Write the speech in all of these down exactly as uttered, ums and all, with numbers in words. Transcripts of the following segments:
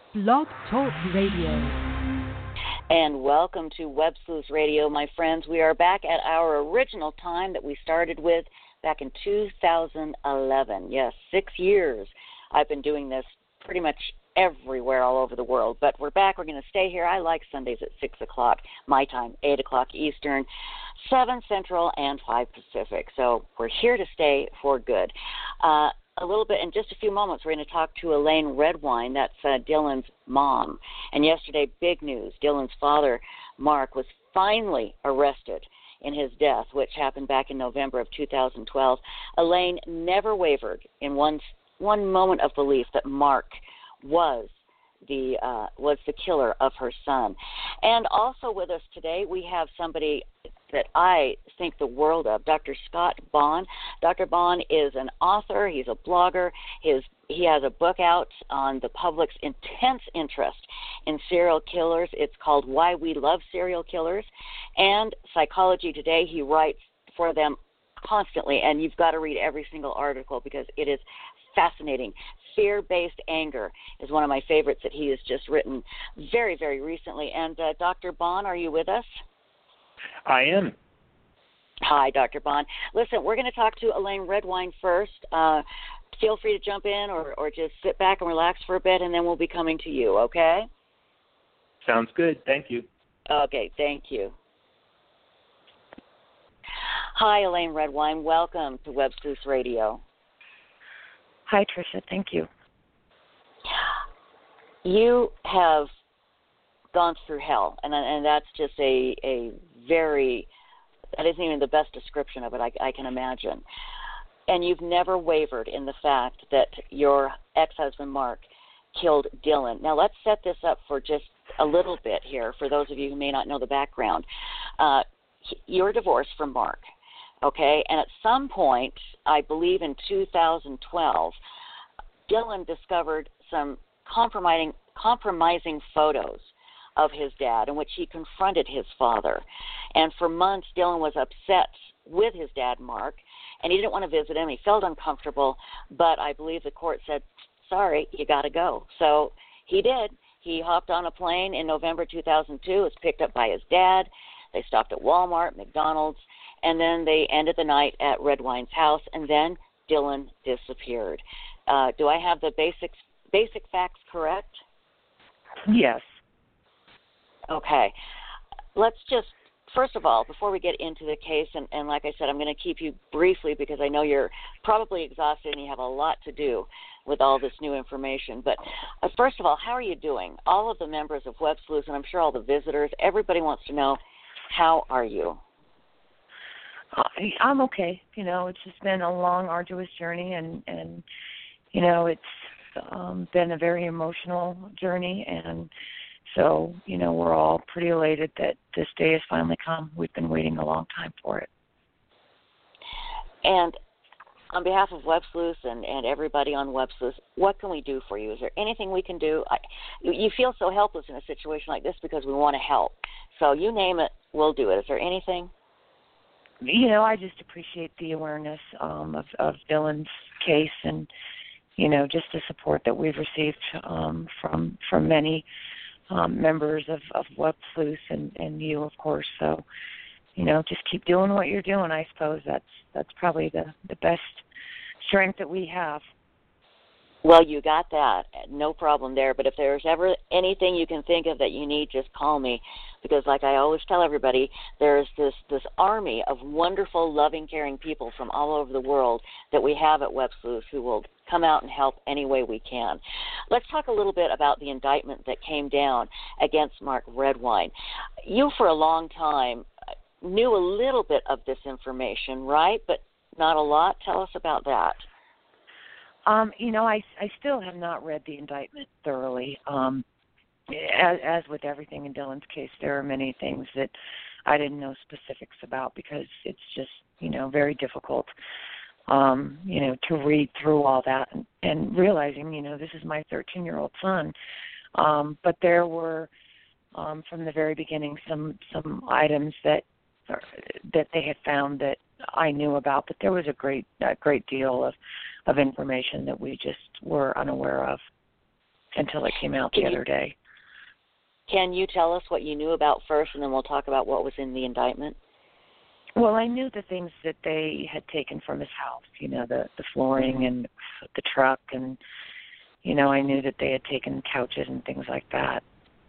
Blog Talk Radio. And welcome to Web Sleuths Radio, my friends. We are back at our original time that we started with back in two thousand eleven. Yes, six years I've been doing this pretty much everywhere all over the world. But we're back. We're going to stay here. I like Sundays at six o'clock my time, eight o'clock Eastern, seven Central, and five Pacific. So we're here to stay for good. Uh, a little bit, in just a few moments, we're going to talk to Elaine Redwine. That's uh, Dylan's mom. And yesterday, big news. Dylan's father, Mark, was finally arrested in his death, which happened back in November of two thousand twelve. Elaine never wavered in one one moment of belief that Mark was the uh, was the killer of her son. And also with us today, we have somebody that I think the world of, Doctor Scott Bond. Doctor Bond is an author. He's a blogger. His he has a book out on the public's intense interest in serial killers. It's called Why We Love Serial Killers. And Psychology Today, he writes for them constantly, and you've got to read every single article because it is fascinating. Fear-Based Anger is one of my favorites that he has just written very, very recently. And uh, Doctor Bond, are you with us? I am. Hi, Doctor Bond. Listen, we're going to talk to Elaine Redwine first. Uh, feel free to jump in or, or just sit back and relax for a bit, and then we'll be coming to you, okay? Sounds good. Thank you. Okay, thank you. Hi, Elaine Redwine. Welcome to Web Sleuths Radio. Hi, Tricia. Thank you. You have gone through hell, and and that's just a, a very, that isn't even the best description of it, I, I can imagine. And you've never wavered in the fact that your ex-husband, Mark, killed Dylan. Now, let's set this up for just a little bit here, for those of you who may not know the background. Uh, you're divorced from Mark. Okay, and at some point, I believe in two thousand twelve, Dylan discovered some compromising compromising photos of his dad in which he confronted his father. And for months, Dylan was upset with his dad, Mark, and he didn't want to visit him. He felt uncomfortable, but I believe the court said, sorry, you got to go. So he did. He hopped on a plane in November two thousand two, was picked up by his dad. They stopped at Walmart, McDonald's, and then they ended the night at Redwine's house, and then Dylan disappeared. Uh, do I have the basic basic facts correct? Yes. Okay. Let's just, first of all, before we get into the case, and, and like I said, I'm going to keep you briefly because I know you're probably exhausted and you have a lot to do with all this new information. But uh, first of all, how are you doing? All of the members of Web Sleuths, and I'm sure all the visitors, everybody wants to know, how are you? I'm okay. You know, it's just been a long, arduous journey, and, and you know, it's um, been a very emotional journey, and so, you know, we're all pretty elated that this day has finally come. We've been waiting a long time for it. And on behalf of Web Sleuths and, and everybody on Web Sleuths, what can we do for you? Is there anything we can do? I, you feel so helpless in a situation like this because we want to help. So you name it, we'll do it. Is there anything? You know, I just appreciate the awareness um, of, of Dylan's case, and, you know, just the support that we've received um, from from many um, members of, of Web Sleuths and, and you, of course. So, you know, just keep doing what you're doing. I suppose that's that's probably the, the best strength that we have. Well, you got that. No problem there. But if there's ever anything you can think of that you need, just call me. Because like I always tell everybody, there's this, this army of wonderful, loving, caring people from all over the world that we have at Web Sleuths who will come out and help any way we can. Let's talk a little bit about the indictment that came down against Mark Redwine. You, for a long time, knew a little bit of this information, right? But not a lot. Tell us about that. Um, you know, I, I still have not read the indictment thoroughly. Um, as, as with everything in Dylan's case, there are many things that I didn't know specifics about because it's just, you know, very difficult, um, you know, to read through all that and, and realizing, you know, this is my thirteen-year-old son. Um, but there were, um, from the very beginning, some some items that that they had found that I knew about, but there was a great a great deal of, of information that we just were unaware of. until it came out the Can you, other day. Can you tell us what you knew about first, and then we'll talk about what was in the indictment? Well, I knew the things that they had taken from his house, you know, the, the flooring and the truck, and, you know, I knew that they had taken couches and things like that.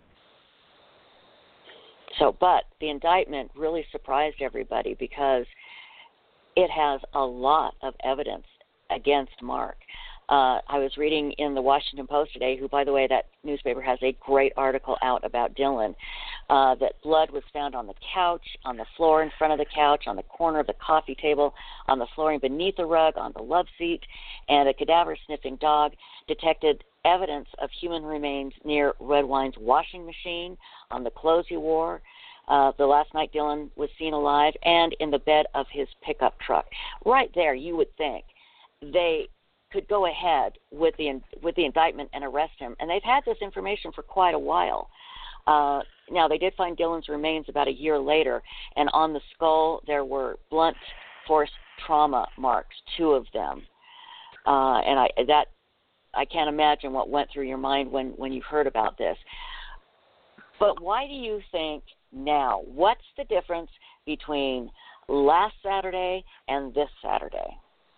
So, but the indictment really surprised everybody because it has a lot of evidence against Mark. Uh, I was reading in the Washington Post today, who, by the way, that newspaper has a great article out about Dylan, uh, that blood was found on the couch, on the floor in front of the couch, on the corner of the coffee table, on the flooring beneath the rug, on the love seat, and a cadaver-sniffing dog detected evidence of human remains near Redwine's washing machine, on the clothes he wore, uh, the last night Dylan was seen alive, and in the bed of his pickup truck. Right there, you would think they could go ahead with the with the indictment and arrest him. And they've had this information for quite a while. Uh, now, they did find Dylan's remains about a year later, and on the skull there were blunt force trauma marks, two of them. Uh, and I that I can't imagine what went through your mind when, when you heard about this. But why do you think now? What's the difference between last Saturday and this Saturday?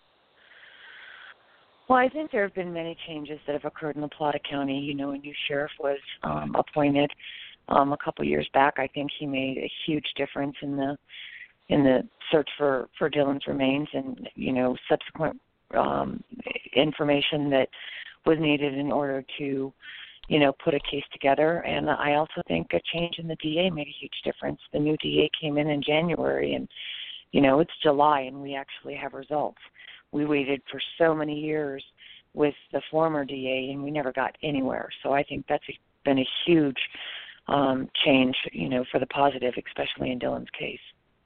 Well, I think there have been many changes that have occurred in La Plata County. You know, a new sheriff was um, appointed um, a couple years back. I think he made a huge difference in the in the search for, for Dylan's remains, and, you know, subsequent um, information that was needed in order to, you know, put a case together. And I also think a change in the D A made a huge difference. The new D A came in in January, and, you know, it's July, and we actually have results. We waited for so many years with the former D A, and we never got anywhere. So I think that's been a huge um, change, you know, for the positive, especially in Dylan's case.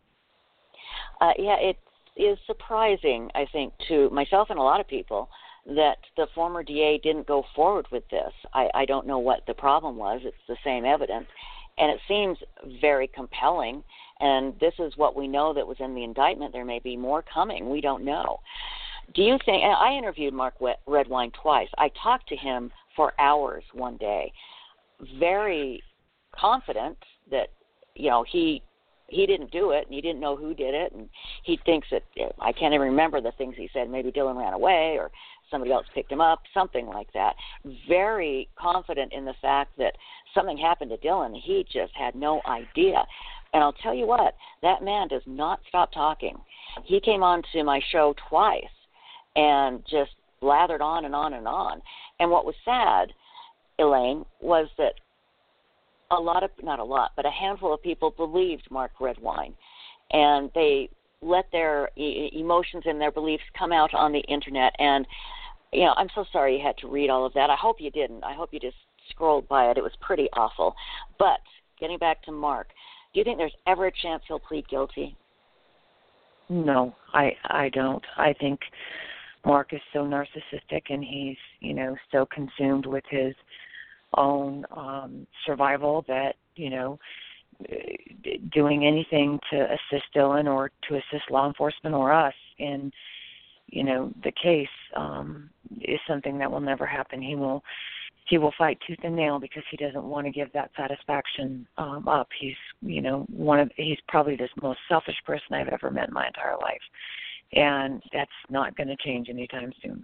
Uh, yeah, it is surprising, I think, to myself and a lot of people that the former D A didn't go forward with this. I, I don't know what the problem was. It's the same evidence. And it seems very compelling, and this is what we know that was in the indictment. There may be more coming. We don't know. Do you think, and I interviewed Mark Redwine twice. I talked to him for hours one day, very confident that, you know, he he didn't do it, and he didn't know who did it, and he thinks that, I can't even remember the things he said, maybe Dylan ran away or somebody else picked him up, something like that. Very confident in the fact that something happened to Dylan. He just had no idea. And I'll tell you what, that man does not stop talking. He came on to my show twice and just blathered on and on and on. And what was sad, Elaine, was that a lot of, not a lot, but a handful of people believed Mark Redwine. And they let their e- emotions and their beliefs come out on the Internet. And, you know, I'm so sorry you had to read all of that. I hope you didn't. I hope you just scrolled by it. It was pretty awful. But getting back to Mark, do you think there's ever a chance he'll plead guilty? No, I I don't. I think Mark is so narcissistic, and he's, you know, so consumed with his own um, survival that, you know, doing anything to assist Dylan or to assist law enforcement or us in, you know, the case um, is something that will never happen. He will he will fight tooth and nail because he doesn't want to give that satisfaction um, up. He's, you know, one of he's probably the most selfish person I've ever met in my entire life, and that's not going to change anytime soon.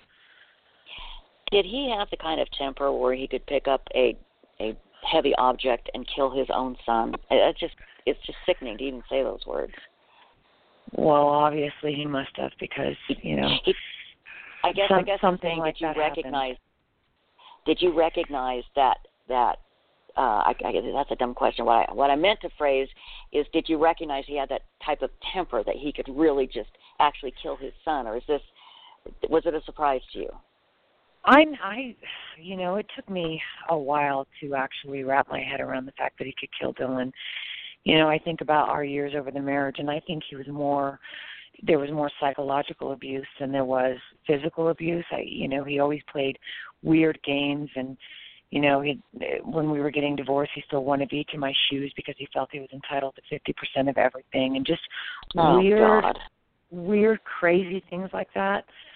Did he have the kind of temper where he could pick up a a heavy object and kill his own son? It's just it's just sickening to even say those words. Well, obviously he must have, because, you know, he, I guess some, I guess something saying, like did you that recognize? happened. Did you recognize that that? Uh, I, I, that's a dumb question. What I what I meant to phrase is, did you recognize he had that type of temper that he could really just actually kill his son, or is this was it a surprise to you? I, I, you know, it took me a while to actually wrap my head around the fact that he could kill Dylan. You know, I think about our years over the marriage, and I think he was more, there was more psychological abuse than there was physical abuse. I, you know, he always played weird games, and, you know, he, when we were getting divorced, he still wanted each of my shoes because he felt he was entitled to fifty percent of everything, and just oh, weird, God. weird, crazy things like that.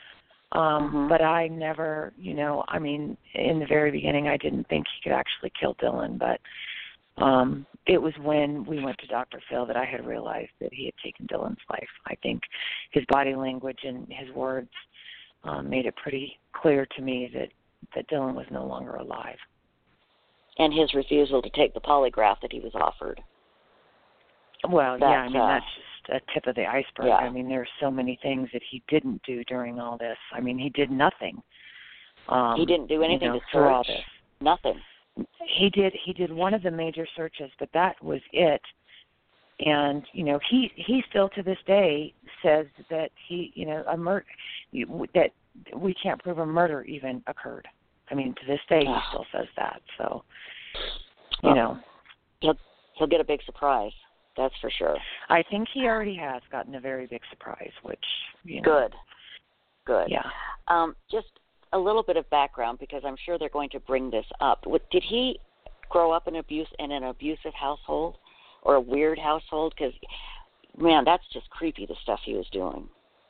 Um, Mhm. But I never, you know, I mean, in the very beginning, I didn't think he could actually kill Dylan. But um, it was when we went to Doctor Phil that I had realized that he had taken Dylan's life. I think his body language and his words um, made it pretty clear to me that, that Dylan was no longer alive. And his refusal to take the polygraph that he was offered. Well, That, yeah, I mean, uh, that's just a tip of the iceberg. yeah. I mean, there are so many things that he didn't do during all this. I mean, he did nothing. Um, He didn't do anything you know, to through all search. this. Nothing. He did. He did one of the major searches, but that was it. And you know, he he still to this day says that he, you know, a murder that we can't prove a murder even occurred. I mean, to this day, he still says that. So, you well, know, he'll he'll get a big surprise. That's for sure. I think he already has gotten a very big surprise, which, you know. Good. Good. Yeah. Um, just a little bit of background, because I'm sure they're going to bring this up. What, did he grow up in abuse in an abusive household or a weird household? Because, man, that's just creepy, the stuff he was doing.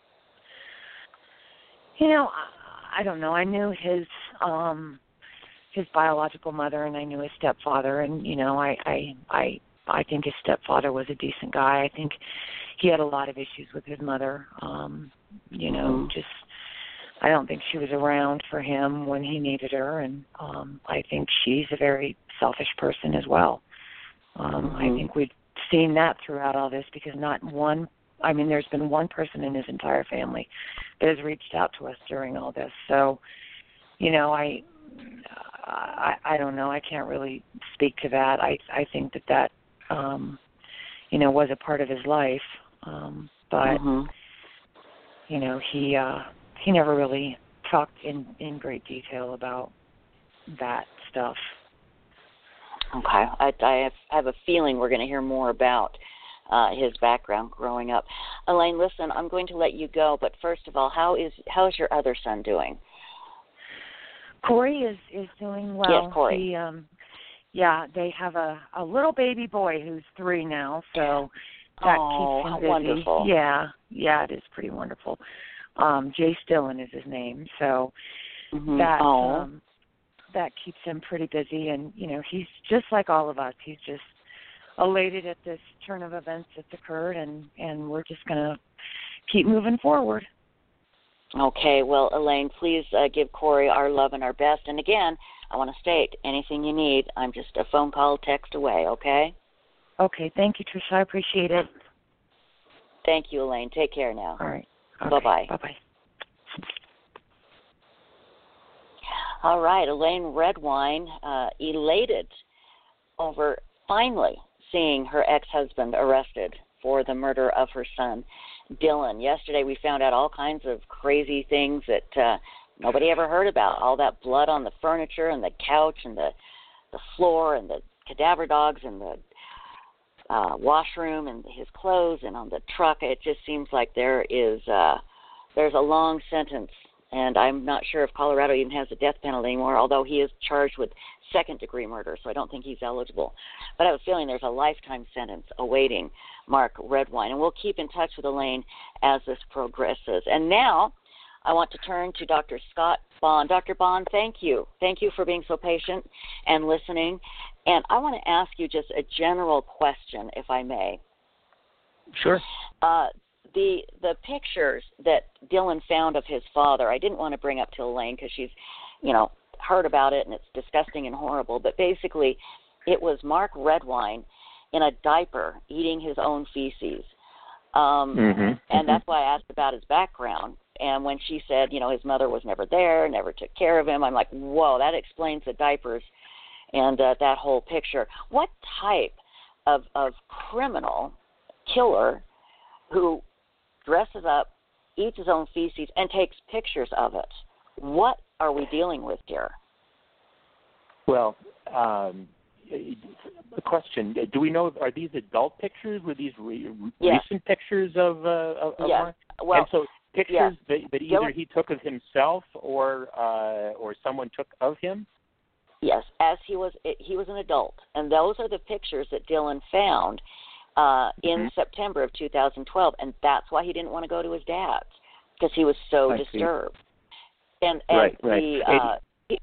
You know, I, I don't know. I knew his um, his biological mother, and I knew his stepfather, and you know, I I I. I think his stepfather was a decent guy. I think he had a lot of issues with his mother. Um, you know, Mm-hmm. just I don't think she was around for him when he needed her, and um, I think she's a very selfish person as well. Um, Mm-hmm. I think we've seen that throughout all this, because not one, I mean, there's been one person in his entire family that has reached out to us during all this. So, you know, I, I, I don't know. I can't really speak to that. I, I think that that, um, you know, was a part of his life. Um, but, Mm-hmm. you know, he, uh, he never really talked in, in great detail about that stuff. Okay. I, I have, I have a feeling we're going to hear more about uh, his background growing up. Elaine, listen, I'm going to let you go, but first of all, how is how is your other son doing? Corey is, is doing well. Yes, Corey. He, um, yeah, they have a, a little baby boy who's three now, so that oh, keeps him how busy. wonderful. Yeah, yeah, it is pretty wonderful. Um, Jace Dillon is his name, so Mm-hmm. that oh. um, that keeps him pretty busy. And you know, he's just like all of us. He's just elated at this turn of events that's occurred, and and we're just gonna keep moving forward. Okay, well, Elaine, please uh, give Corey our love and our best. And again, I want to state, anything you need, I'm just a phone call, text away, okay? Okay, thank you, Tricia. I appreciate it. Thank you, Elaine. Take care now. All right. Okay, Bye-bye. Bye-bye. All right, Elaine Redwine, uh, elated over finally seeing her ex-husband arrested for the murder of her son, Dylan. Yesterday we found out all kinds of crazy things that uh, nobody ever heard about. All that blood on the furniture and the couch and the, the floor and the cadaver dogs and the uh, washroom and his clothes and on the truck. It just seems like there is uh, there's a long sentence. And I'm not sure if Colorado even has the death penalty anymore, although he is charged with second-degree murder, so I don't think he's eligible. But I have a feeling there's a lifetime sentence awaiting Mark Redwine. And we'll keep in touch with Elaine as this progresses. And now I want to turn to Doctor Scott Bond. Doctor Bond, thank you. Thank you for being so patient and listening. And I want to ask you just a general question, if I may. Sure. Uh, The the pictures that Dylan found of his father, I didn't want to bring up to Elaine because she's, you know, heard about it and it's disgusting and horrible. But basically, it was Mark Redwine in a diaper eating his own feces. Um, mm-hmm. And that's why I asked about his background. And when she said, you know, his mother was never there, never took care of him, I'm like, whoa, that explains the diapers and uh, that whole picture. What type of, of criminal killer who dresses up, eats his own feces, and takes pictures of it? What are we dealing with here? Well, um, a question. Do we know, are these adult pictures? Were these re- yes. recent pictures of, uh, of, of yes. Mark? Well, and so pictures yes. that, that either Dylan, he took of himself or uh, or someone took of him? Yes, as he was he was an adult. And those are the pictures that Dylan found Uh, in mm-hmm. September of two thousand twelve, and that's why he didn't want to go to his dad's, because he was so I disturbed. See. And, and right, right. the, uh, it,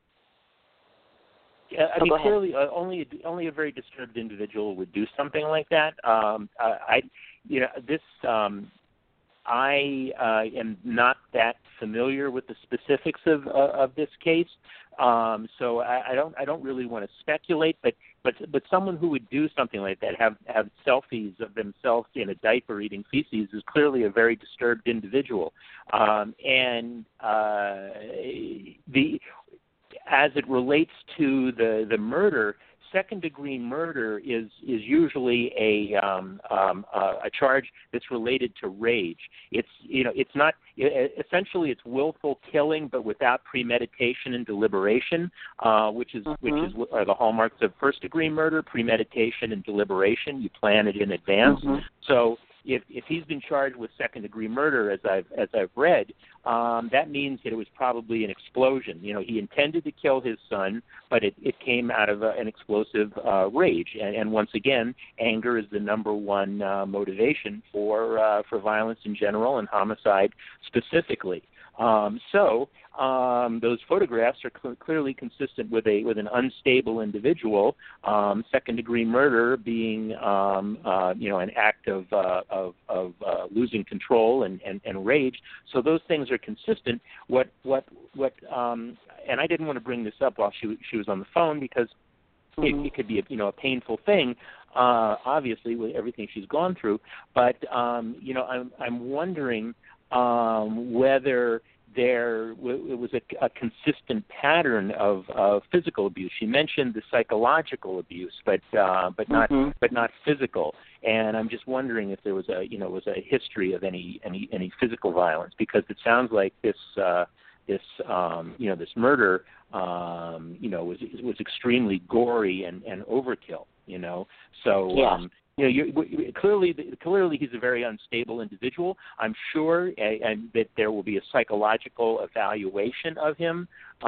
I oh, mean, go ahead. clearly, uh, only only a very disturbed individual would do something like that. Um, uh, I, you know, this um, I uh, am not that familiar with the specifics of uh, of this case, um, so I, I don't I don't really want to speculate. But but but someone who would do something like that, have have selfies of themselves in a diaper eating feces, is clearly a very disturbed individual, um, and uh, the. As it relates to the, the murder, second-degree murder is is usually a um, um, uh, a charge that's related to rage. It's you know it's not essentially it's willful killing, but without premeditation and deliberation, uh, which is mm-hmm. which is are the hallmarks of first-degree murder: premeditation and deliberation. You plan it in advance. Mm-hmm. So. If, if he's been charged with second-degree murder, as I've as I've read, um, that means that it was probably an explosion. You know, he intended to kill his son, but it, it came out of a, an explosive uh, rage. And, and once again, anger is the number one uh, motivation for uh, for violence in general and homicide specifically. Um, so um, those photographs are cl- clearly consistent with a with an unstable individual. Um, second-degree murder being um, uh, you know an act of uh, of, of uh, losing control and, and, and rage. So those things are consistent. What what what? Um, and I didn't want to bring this up while she she was on the phone because mm-hmm. it, it could be a, you know a painful thing. Uh, obviously, with everything she's gone through, but um, you know I'm I'm wondering. Um, whether there w- it was a, a consistent pattern of uh, physical abuse. She mentioned the psychological abuse, but uh, but not mm-hmm. but not physical. And I'm just wondering if there was a you know was a history of any any, any physical violence, because it sounds like this uh, this um, you know this murder um, you know was was extremely gory and, and overkill. You know, so. Yeah. Um, You know, you, clearly, clearly, he's a very unstable individual. I'm sure, and that there will be a psychological evaluation of him,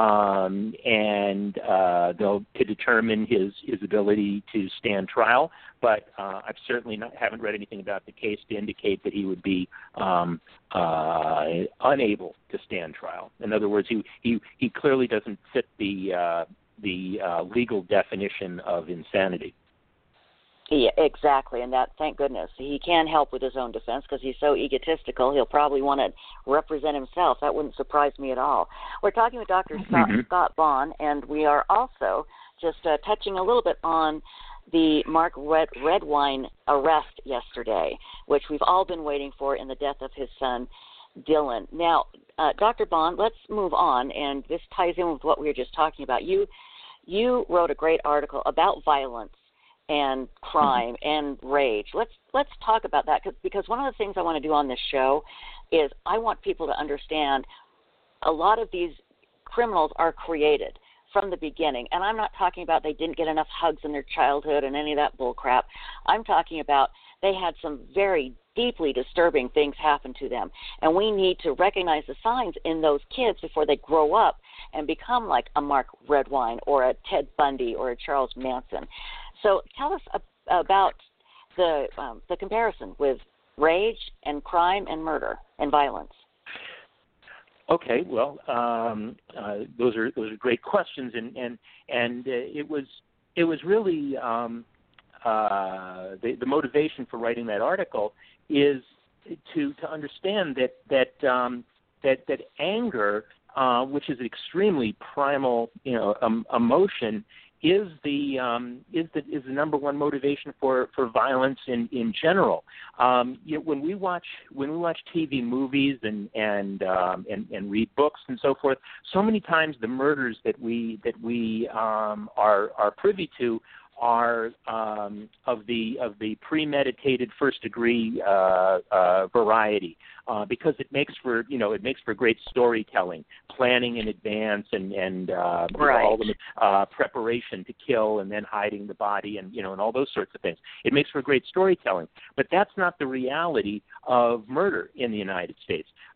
um, and uh, they'll to determine his, his ability to stand trial. But uh, I've certainly not haven't read anything about the case to indicate that he would be um, uh, unable to stand trial. In other words, he he, he clearly doesn't fit the uh, the uh, legal definition of insanity. Yeah, exactly, and that, thank goodness. He can help with his own defense because he's so egotistical. He'll probably want to represent himself. That wouldn't surprise me at all. We're talking with Doctor Scott, mm-hmm. Scott Bond, and we are also just uh, touching a little bit on the Mark Red, Redwine arrest yesterday, which we've all been waiting for in the death of his son, Dylan. Now, uh, Doctor Bond, let's move on, and this ties in with what we were just talking about. You, you wrote a great article about violence and crime and rage. Let's let's talk about that, because one of the things I want to do on this show is I want people to understand a lot of these criminals are created from the beginning. And I'm not talking about they didn't get enough hugs in their childhood and any of that bull crap. I'm talking about they had some very deeply disturbing things happen to them. And we need to recognize the signs in those kids before they grow up and become like a Mark Redwine or a Ted Bundy or a Charles Manson. So tell us about the um, the comparison with rage and crime and murder and violence. Okay, well, um, uh, those are those are great questions, and and and uh, it was it was really um, uh, the the motivation for writing that article is to to understand that that um, that that anger, uh, which is an extremely primal, you know, um, emotion, is the um, is the is the number one motivation for, for violence in in general. Um, you know, when we watch when we watch T V movies and and, um, and and read books and so forth, so many times the murders that we that we um, are are privy to are um, of the of the premeditated first degree uh, uh, variety, uh, because it makes for you know it makes for great storytelling, planning in advance, and and uh, right. all the uh, preparation to kill, and then hiding the body, and you know and all those sorts of things. It makes for great storytelling, but that's not the reality of murder in the United States.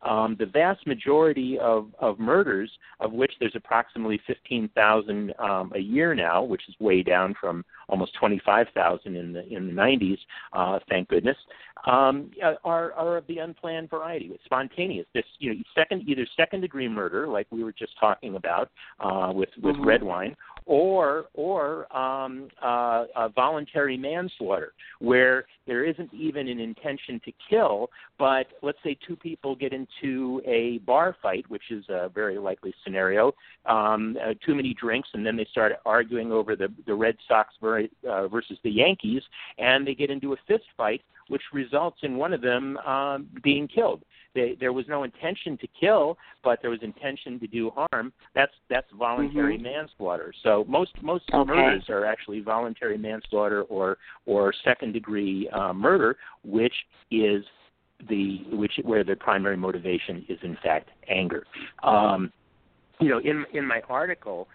Um, the vast majority of, of murders, of which there's approximately fifteen thousand um, a year now, which is way down from almost twenty-five thousand in the in the nineties, uh, thank goodness, um, are, are of the unplanned variety, spontaneous. This, you know, second either second degree murder, like we were just talking about uh, with with mm-hmm. Redwine, or or um, uh, uh, voluntary manslaughter, where there isn't even an intention to kill, but let's say two people get into a bar fight, which is a very likely scenario, um, uh, too many drinks, and then they start arguing over the, the Red Sox ver- uh, versus the Yankees, and they get into a fist fight, which results in one of them um, being killed. They, there was no intention to kill, but there was intention to do harm. That's that's voluntary mm-hmm. manslaughter. So most most okay. murders are actually voluntary manslaughter or or second degree uh, murder, which is the which where the primary motivation is in fact anger. Um, you know, in in my article,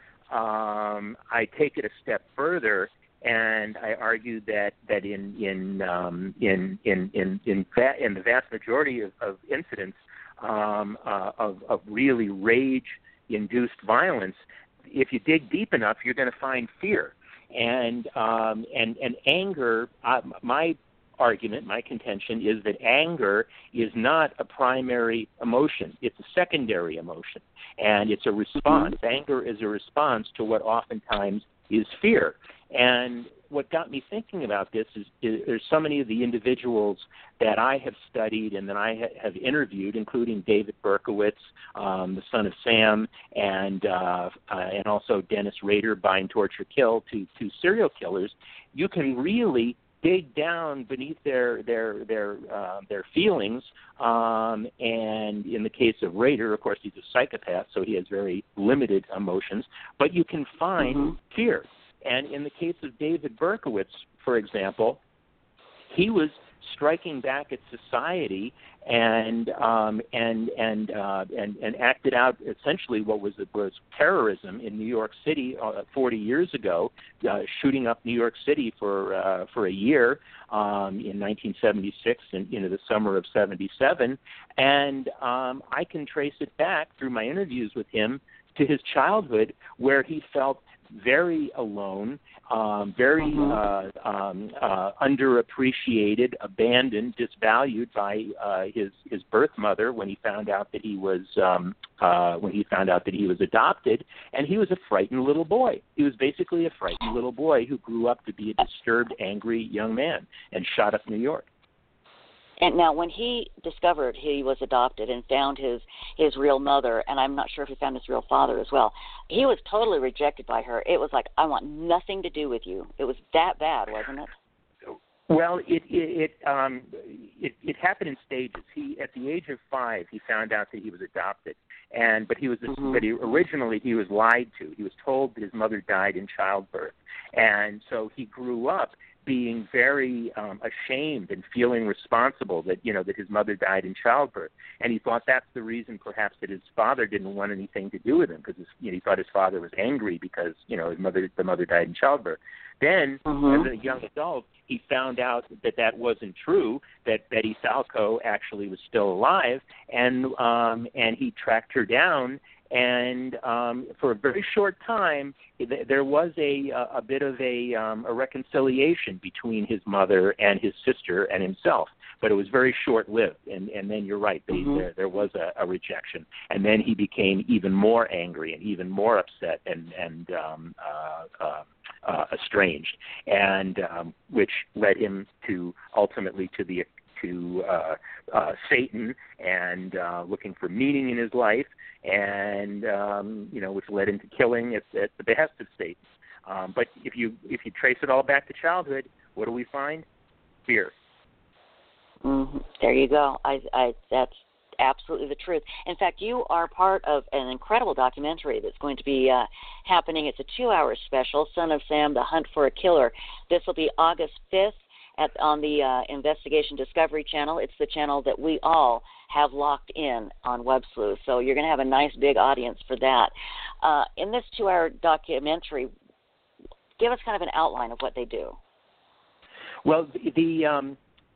um, I take it a step further. And I argued that, that in in, um, in in in in va- in the vast majority of, of incidents um, uh, of, of really rage-induced violence, if you dig deep enough, you're going to find fear and um, and and anger. Uh, my argument, my contention, is that anger is not a primary emotion; it's a secondary emotion, and it's a response. Mm-hmm. Anger is a response to what oftentimes is fear. And what got me thinking about this is, is there's so many of the individuals that I have studied and that I ha- have interviewed, including David Berkowitz, um, the son of Sam, and uh, uh, and also Dennis Rader, Bind, Torture, Kill, two, two serial killers. You can really dig down beneath their their their uh, their feelings, um, and in the case of Rader, of course, he's a psychopath, so he has very limited emotions. But you can find mm-hmm. fear. And in the case of David Berkowitz, for example, he was striking back at society and um, and and, uh, and and acted out essentially what was was terrorism in New York City uh, forty years ago, uh, shooting up New York City for uh, for a year um, in nineteen seventy-six and into the summer of seventy-seven, and um, I can trace it back through my interviews with him to his childhood, where he felt very alone, um, very mm-hmm. uh, um, uh, underappreciated, abandoned, disvalued by uh, his his birth mother when he found out that he was um, uh, when he found out that he was adopted, and he was a frightened little boy. He was basically a frightened little boy who grew up to be a disturbed, angry young man and shot up New York. And now, when he discovered he was adopted and found his, his real mother, and I'm not sure if he found his real father as well, he was totally rejected by her. It was like, I want nothing to do with you. It was that bad, wasn't it? Well, it it it, um, it it happened in stages. He, at the age of five, he found out that he was adopted, and but he was mm-hmm. but he, originally he was lied to. He was told that his mother died in childbirth, and so he grew up being very um, ashamed and feeling responsible that, you know, that his mother died in childbirth. And he thought that's the reason perhaps that his father didn't want anything to do with him, because you know, he thought his father was angry because, you know, his mother, the mother died in childbirth. Then, mm-hmm. as a young adult, he found out that that wasn't true, that Betty Falco actually was still alive, and um, and he tracked her down. And um, for a very short time, th- there was a, a bit of a, um, a reconciliation between his mother and his sister and himself. But it was very short-lived, and, and then you're right, they, mm-hmm. there, there was a, a rejection. And then he became even more angry and even more upset and, and um, uh, uh, uh, estranged, and um, which led him to ultimately to the to uh, uh, Satan and uh, looking for meaning in his life, and um, you know, which led into killing at, at the behest of Satan. Um, but if you if you trace it all back to childhood, what do we find? Fear. Mm-hmm. There you go. I, I, that's absolutely the truth. In fact, you are part of an incredible documentary that's going to be uh, happening. It's a two-hour special, Son of Sam, The Hunt for a Killer. This will be August fifth. At, on the uh, Investigation Discovery Channel. It's the channel that we all have locked in on Web Sleuth, so you're going to have a nice big audience for that. Uh, in this two-hour documentary, give us kind of an outline of what they do. Well, the the, um,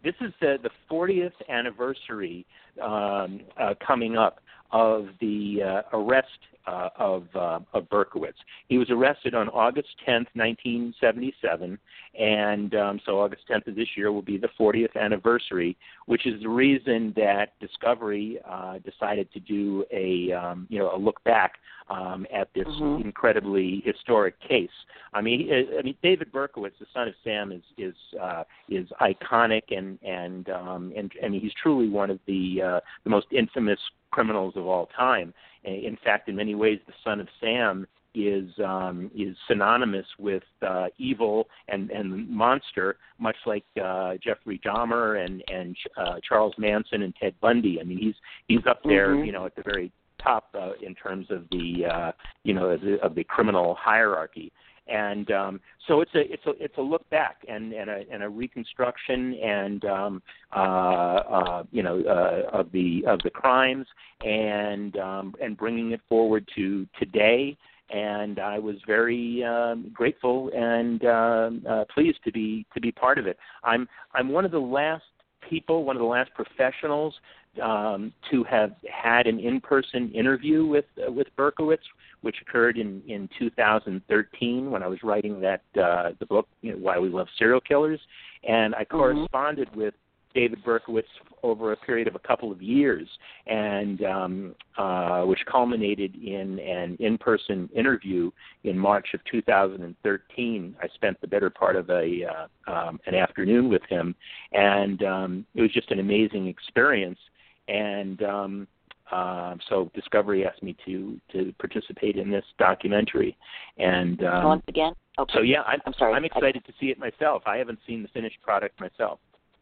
this is the, the fortieth anniversary um, uh, coming up of the uh, arrest uh, of uh, of Berkowitz. He was arrested on August tenth, nineteen seventy-seven, and um, so August tenth of this year will be the fortieth anniversary, which is the reason that Discovery uh, decided to do a um, you know a look back um, at this mm-hmm. incredibly historic case. I mean, I mean, David Berkowitz, the son of Sam, is is uh, is iconic, and and um, and I mean, he's truly one of the uh, the most infamous criminals of all time. In fact, in many ways, the son of Sam is um, is synonymous with uh, evil and, and monster, much like uh, Jeffrey Dahmer and and uh, Charles Manson and Ted Bundy. I mean, he's he's up there, mm-hmm. you know, at the very top uh, in terms of the uh, you know of the, of the criminal hierarchy. And um, so it's a it's a it's a look back and, and a and a reconstruction and um, uh, uh, you know uh, of the of the crimes and um, and bringing it forward to today. And I was very um, grateful and uh, uh, pleased to be to be part of it. I'm I'm one of the last people, one of the last professionals um, to have had an in-person interview with uh, with Berkowitz, which occurred in, in two thousand thirteen when I was writing that uh, the book, you know, Why We Love Serial Killers, and I corresponded mm-hmm. with David Berkowitz over a period of a couple of years, and um, uh, which culminated in an in-person interview in March of two thousand thirteen. I spent the better part of a uh, um, an afternoon with him, and um, it was just an amazing experience. And um, uh, so Discovery asked me to, to participate in this documentary. And um, once again, okay. So yeah, I'm, I'm sorry. I'm excited I... to see it myself. I haven't seen the finished product myself.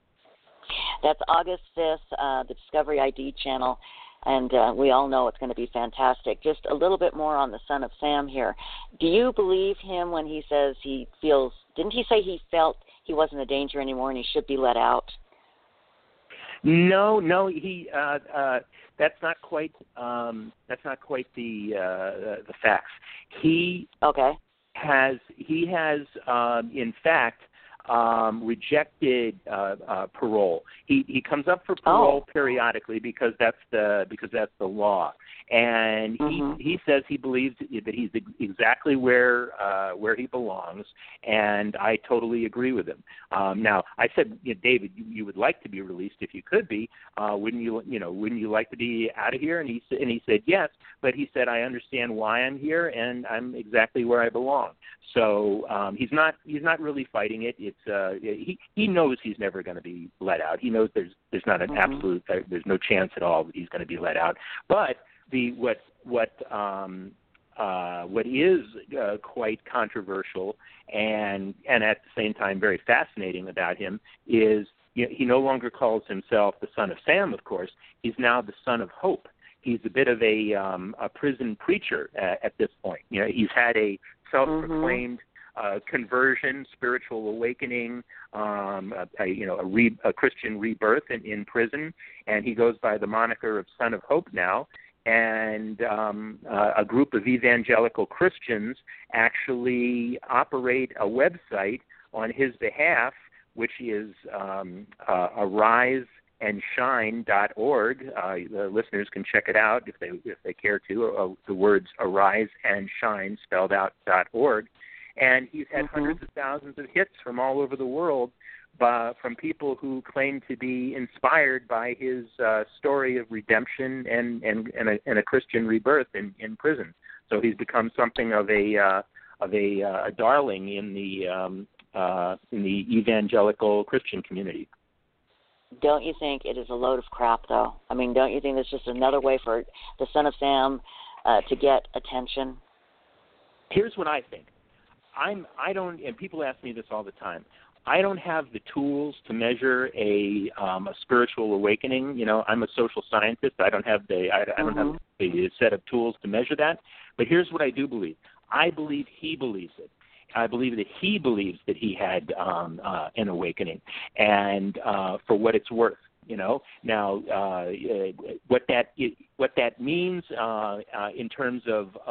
That's August fifth, uh, the Discovery I D channel, and uh, we all know it's going to be fantastic. Just a little bit more on the son of Sam here. Do you believe him when he says he feels, didn't he say he felt he wasn't a danger anymore and he should be let out? No, no, he. Uh, uh, that's not quite. Um, that's not quite the uh, the facts. He okay. has. He has, um, in fact, um, rejected uh, uh, parole. He he comes up for parole oh. periodically because that's the because that's the law. And mm-hmm. he he says he believes that he's exactly where uh, where he belongs, and I totally agree with him. Um, now, I said, you know, David, you, you would like to be released if you could be. Uh, wouldn't you? You know, wouldn't you like to be out of here? And he and he said yes, but he said I understand why I'm here, and I'm exactly where I belong. So um, he's not he's not really fighting it. It's uh, he he knows he's never going to be let out. He knows there's there's not an mm-hmm. absolute there's no chance at all that he's going to be let out, but The what what um, uh, what is uh, quite controversial and and at the same time very fascinating about him is, you know, he no longer calls himself the son of Sam. Of course, he's now the son of hope. He's a bit of a um, a prison preacher at, at this point. You know, he's had a self-proclaimed mm-hmm. uh, conversion, spiritual awakening, um, a, a, you know, a, re, a Christian rebirth in, in prison, and he goes by the moniker of Son of Hope now. And um, uh, a group of evangelical Christians actually operate a website on his behalf, which is um, uh, arise and shine dot org. Uh, the listeners can check it out if they if they care to. Uh, the words arise and shine spelled out dot org. And he's had mm-hmm. hundreds of thousands of hits from all over the world, Uh, from people who claim to be inspired by his uh, story of redemption and, and, and, a, and a Christian rebirth in, in prison. So he's become something of a uh, of a, uh, a darling in the um, uh, in the evangelical Christian community. Don't you think it is a load of crap, though? I mean, don't you think it's just another way for the son of Sam uh, to get attention? Here's what I think. I'm I don't, and people ask me this all the time. I don't have the tools to measure a um, a spiritual awakening. You know, I'm a social scientist. I don't have the I, I don't mm-hmm. have the set of tools to measure that. But here's what I do believe. I believe he believes it. I believe that he believes that he had um, uh, an awakening, and uh, for what it's worth. You know, now uh, what that what that means uh, uh, in terms of, of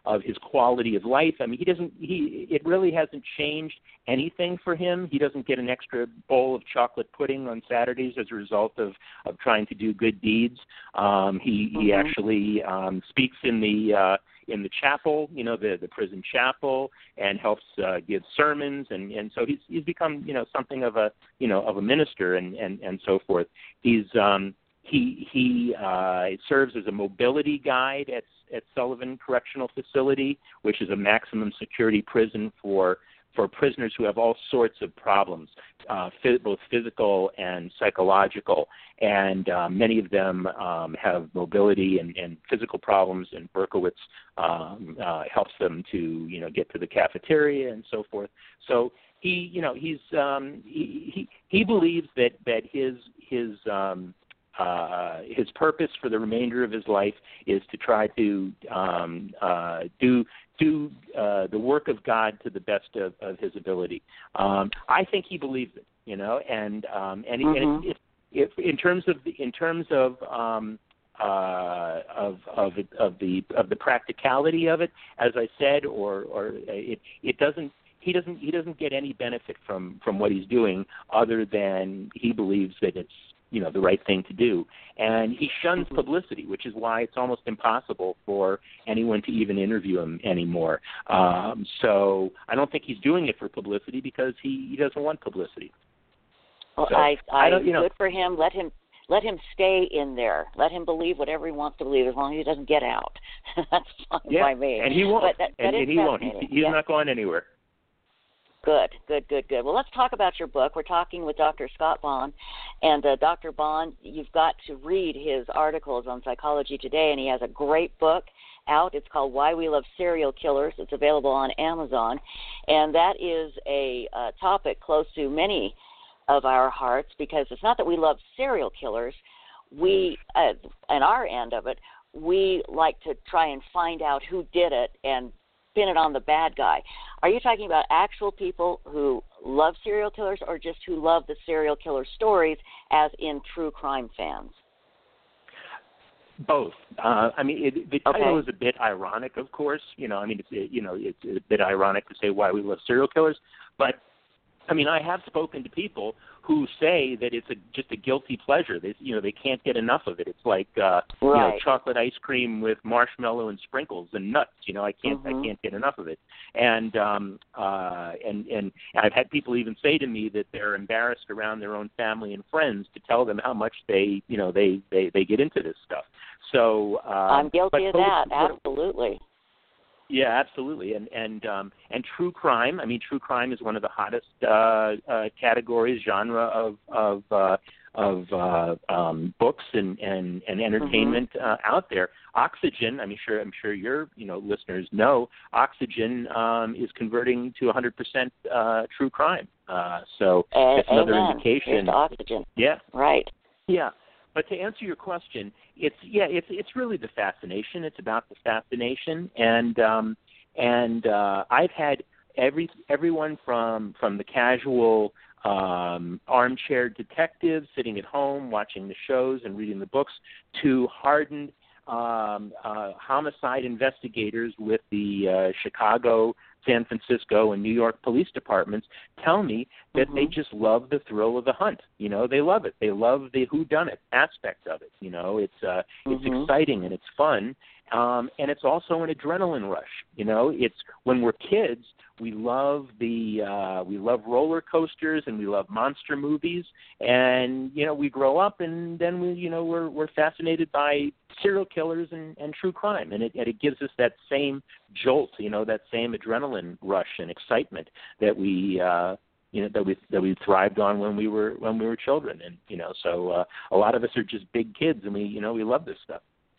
of his quality of life. I mean, he doesn't. He it really hasn't changed anything for him. He doesn't get an extra bowl of chocolate pudding on Saturdays as a result of, of trying to do good deeds. Um, he mm-hmm. he actually um, speaks in the uh, in the chapel, you know, the, the prison chapel, and helps uh, give sermons, and, and so he's he's become, you know, something of a you know of a minister and, and, and so forth. He's um, he he uh, serves as a mobility guide at at Sullivan Correctional Facility, which is a maximum security prison for for prisoners who have all sorts of problems, uh, both physical and psychological, and uh, many of them um, have mobility and, and physical problems, and Berkowitz um, uh, helps them to, you know, get to the cafeteria and so forth. So he, you know, he's um, he, he he believes that that his his um, Uh, his purpose for the remainder of his life is to try to um, uh, do do uh, the work of God to the best of, of his ability. Um, I think he believes it, you know, and um, and, mm-hmm. and if, if in terms of the, in terms of um, uh, of of it, of the of the practicality of it, as I said, or or it it doesn't. He doesn't. He doesn't get any benefit from, from what he's doing, other than he believes that it's, you know, the right thing to do. And he shuns publicity, which is why it's almost impossible for anyone to even interview him anymore. Um, so I don't think he's doing it for publicity, because he, he doesn't want publicity. Well, so, I, I, I don't, you know, good for him. Let him. Let him stay in there. Let him believe whatever he wants to believe, as long as he doesn't get out. That's fine yeah, by me. and he won't. But that, that and, is and he won't. He's, he's yeah. not going anywhere. Good, good, good, good. Well, let's talk about your book. We're talking with Doctor Scott Bond. And uh, Doctor Bond, you've got to read his articles on Psychology Today, and he has a great book out. It's called Why We Love Serial Killers. It's available on Amazon. And that is a uh, topic close to many of our hearts, because it's not that we love serial killers. We, uh, on our end of it, we like to try and find out who did it and pin it on the bad guy. Are you talking about actual people who love serial killers, or just who love the serial killer stories, as in true crime fans? Both. Uh, I mean, it, the title okay. is a bit ironic, of course. You know, I mean, it's it, you know, it's a bit ironic to say why we love serial killers, but I mean, I have spoken to people who say that it's a, just a guilty pleasure. They, you know, they can't get enough of it. It's like, uh, right. you know, chocolate ice cream with marshmallow and sprinkles and nuts. You know, I can't, mm-hmm. I can't get enough of it. And um, uh, and and I've had people even say to me that they're embarrassed around their own family and friends to tell them how much they, you know, they they, they get into this stuff. So uh, I'm guilty but, of that. but, Absolutely. Yeah, absolutely, and and um, and true crime. I mean, true crime is one of the hottest uh, uh, categories, genre of of uh, of uh, um, books and, and, and entertainment mm-hmm. uh, out there. Oxygen. I'm sure. I'm sure your you know listeners know. Oxygen um, is converting to one hundred percent uh, true crime. Uh, so A- that's another amen. indication. Here's Oxygen. Yeah. Right. Yeah. But to answer your question, it's yeah, it's it's really the fascination. It's about the fascination, and um, and uh, I've had every everyone from from the casual um, armchair detective sitting at home watching the shows and reading the books, to hardened um, uh, homicide investigators with the uh, Chicago, San Francisco, and New York police departments tell me that mm-hmm. they just love the thrill of the hunt. You know, they love it. They love the whodunit aspect of it. You know, it's uh, mm-hmm. it's exciting and it's fun, um, and it's also an adrenaline rush. You know, it's when we're kids, we love the uh, we love roller coasters and we love monster movies, and you know, we grow up and then we you know we're we're fascinated by serial killers and, and true crime, and it, and it gives us that same jolt, you know, that same adrenaline rush and excitement that we uh, you know that we that we thrived on when we were when we were children, and you know, so uh, a lot of us are just big kids, and we you know we love this stuff.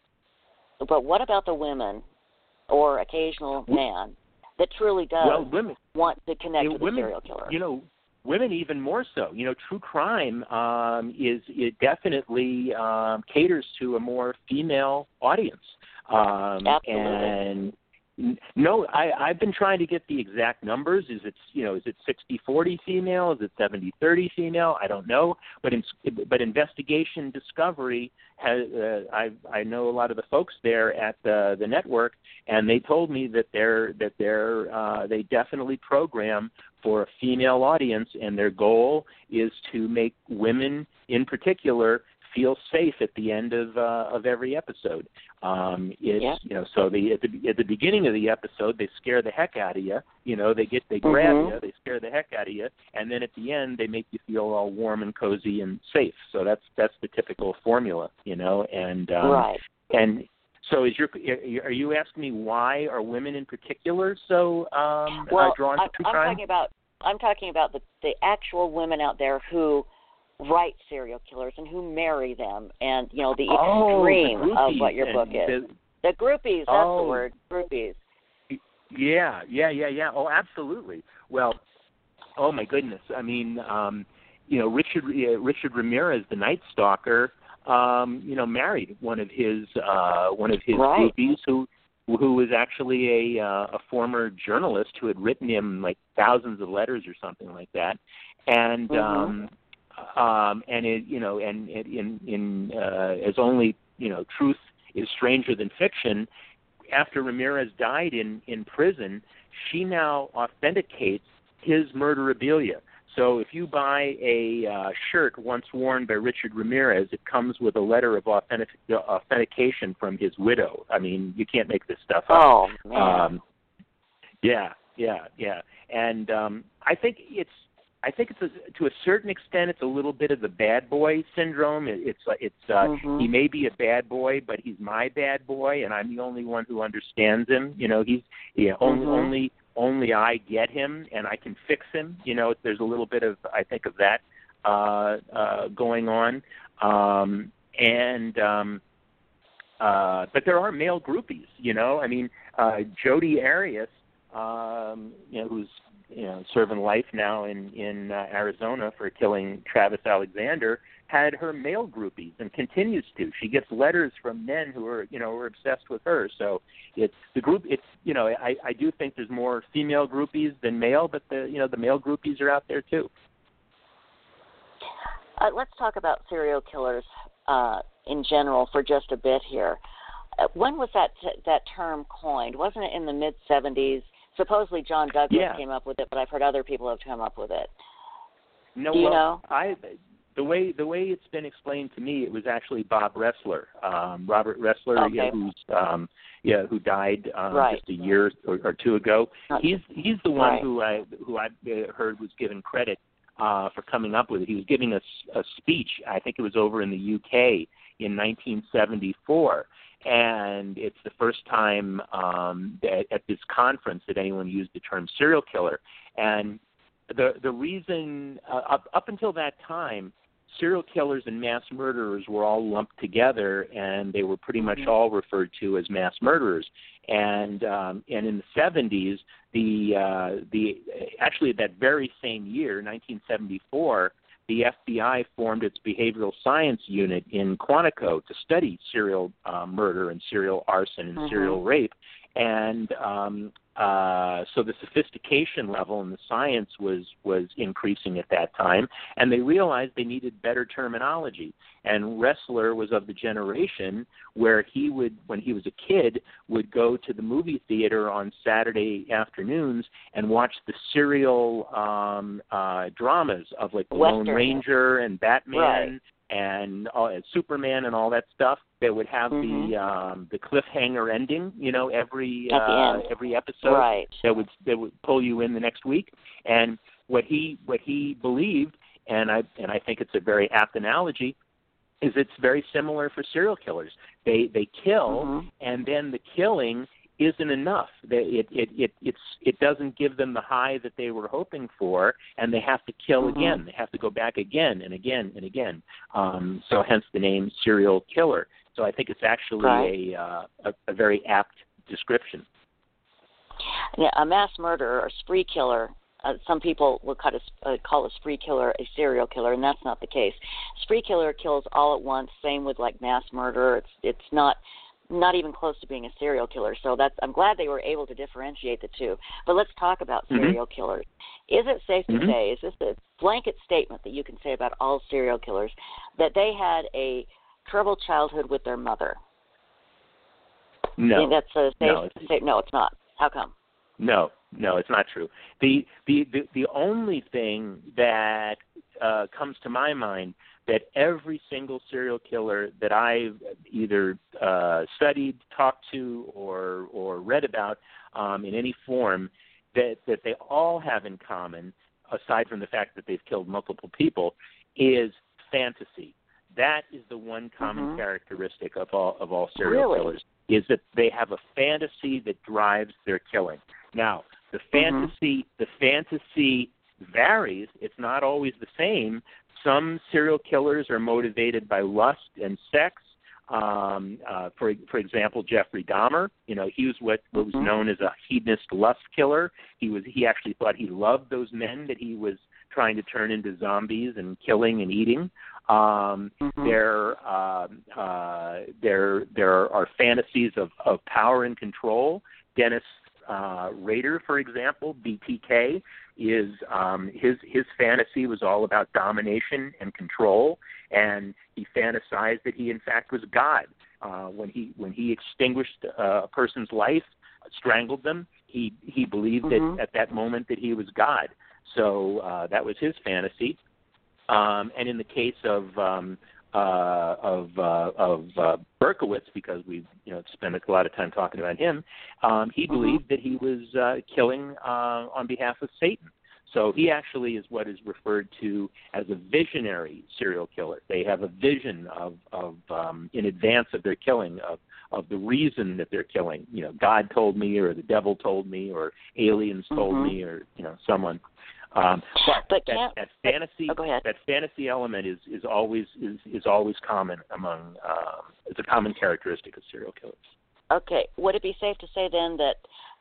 But what about the women or occasional man that truly does well, women, want to connect you know, with women, a serial killer? You know, women even more so. You know, true crime um, is it definitely um, caters to a more female audience, um, Absolutely. and No, I, I've been trying to get the exact numbers. Is it, you know, is it sixty forty female? Is it seventy thirty female? I don't know. But in, but Investigation Discovery has. Uh, I I know a lot of the folks there at the the network, and they told me that they're that they're uh, they definitely program for a female audience, and their goal is to make women in particular feel safe at the end of uh, of every episode. Um, it's yeah. you know, so the at the at the beginning of the episode they scare the heck out of you. You know, they get they grab mm-hmm. you, they scare the heck out of you, and then at the end they make you feel all warm and cozy and safe. So that's that's the typical formula, you know, and um, right. And so is your are you asking me why are women in particular so um, well, uh, drawn I, to true I'm crime? talking about I'm talking about the the actual women out there who write serial killers and who marry them, and you know the extreme oh, the of what your book is. The, the groupies, that's oh, the word, groupies. Yeah, yeah, yeah, yeah. Oh, absolutely. Well, oh my goodness. I mean, um, you know, Richard uh, Richard Ramirez, the Night Stalker, um, you know, married one of his uh, one of his right. groupies who who was actually a uh, a former journalist who had written him like thousands of letters or something like that, and. Mm-hmm. Um, Um, and it, you know, and it, in in uh, as only you know, truth is stranger than fiction. After Ramirez died in, in prison, she now authenticates his murderabilia. So if you buy a uh, shirt once worn by Richard Ramirez, it comes with a letter of authentic, authentication from his widow. I mean, you can't make this stuff up. Oh man. Um, yeah, yeah, yeah, and um, I think it's. I think it's a, to a certain extent, it's a little bit of the bad boy syndrome. It, it's it's uh, mm-hmm. he may be a bad boy, but he's my bad boy, and I'm the only one who understands him. You know, he's yeah, only mm-hmm. only only I get him, and I can fix him. You know, there's a little bit of I think of that uh, uh, going on, um, and um, uh, but there are male groupies. You know, I mean, uh, Jodi Arias, um, you know, who's you know, serving life now in in uh, Arizona for killing Travis Alexander, had her male groupies and continues to. She gets letters from men who are you know who are obsessed with her. So it's the group. It's you know I, I do think there's more female groupies than male, but the you know the male groupies are out there too. Uh, let's talk about serial killers uh, in general for just a bit here. Uh, when was that t- that term coined? Wasn't it in the mid seventies? Supposedly John Douglas yeah. came up with it, but I've heard other people have come up with it. No, Do you well, know? I the way the way it's been explained to me, it was actually Bob Ressler, um, Robert Ressler, Okay. yeah, who's um, yeah, who died um, right. just a year or, or two ago. Not he's he's the one right. who I who I heard was given credit uh, for coming up with it. He was giving a, a speech. I think it was over in the U K in nineteen seventy-four. And it's the first time um, that at this conference that anyone used the term serial killer. And the the reason uh, up up until that time, serial killers and mass murderers were all lumped together, and they were pretty much all referred to as mass murderers. And um, and in the seventies, the uh, the actually that very same year, nineteen seventy-four. The F B I formed its behavioral science unit in Quantico to study serial uh, murder and serial arson and mm-hmm. serial rape. And um, uh, so the sophistication level in the science was, was increasing at that time, and they realized they needed better terminology. And Ressler was of the generation where he would, when he was a kid, would go to the movie theater on Saturday afternoons and watch the serial um, uh, dramas of like the Western. Lone Ranger and Batman. Right. And uh, Superman and all that stuff that would have mm-hmm. the um, the cliffhanger ending, you know, every At the uh, end. every episode right. that would that would pull you in the next week. And what he what he believed, and I and I think it's a very apt analogy, is it's very similar for serial killers. They they kill, mm-hmm. and then the killing isn't enough. It it it it's it doesn't give them the high that they were hoping for, and they have to kill mm-hmm. again. They have to go back again and again and again. Um, so hence the name serial killer. So I think it's actually right. a, uh, a a very apt description. Yeah, a mass murderer or spree killer. Uh, some people will call a, uh, call a spree killer a serial killer, and that's not the case. Spree killer kills all at once. Same with like mass murder. It's it's not not even close to being a serial killer. So that's I'm glad they were able to differentiate the two. But let's talk about Mm-hmm. serial killers. Is it safe to Mm-hmm. say, is this a blanket statement that you can say about all serial killers, that they had a troubled childhood with their mother? No. I think that's a safe No, it's- say, no, it's not. How come? No, no, it's not true. The the the, the only thing that uh, comes to my mind that every single serial killer that I've either uh, studied, talked to, or or read about um, in any form, that that they all have in common, aside from the fact that they've killed multiple people, is fantasy. That is the one common Mhm. characteristic of all of all serial Really? killers, is that they have a fantasy that drives their killing. Now, the fantasy the fantasy varies. It's not always the same. Some serial killers are motivated by lust and sex. Um, uh, for for example, Jeffrey Dahmer. You know, he was what, what was Mhm. known as a hedonist lust killer. He was he actually thought he loved those men that he was trying to turn into zombies and killing and eating. Um, Mhm. There, um, uh, there, there are fantasies of, of power and control. Dennis uh, Rader, for example, B T K, is um, his his fantasy was all about domination and control, and he fantasized that he in fact was God. Uh, when he when he extinguished uh, a person's life, strangled them, he he believed Mhm. that at that moment that he was God. So uh, that was his fantasy. Um, and in the case of um, uh, of uh, of uh, Berkowitz, because we you know spent a lot of time talking about him, um, he Mhm. believed that he was uh, killing uh, on behalf of Satan. So he actually is what is referred to as a visionary serial killer. They have a vision of, of um, in advance of their killing, of, of the reason that they're killing. You know, God told me, or the devil told me, or aliens told Mhm. me, or you know, someone. Um, but But that, can't- that but- fantasy, oh, go ahead. that fantasy element is, is always is, is always common among. Um, it's a common characteristic of serial killers. Okay. Would it be safe to say then that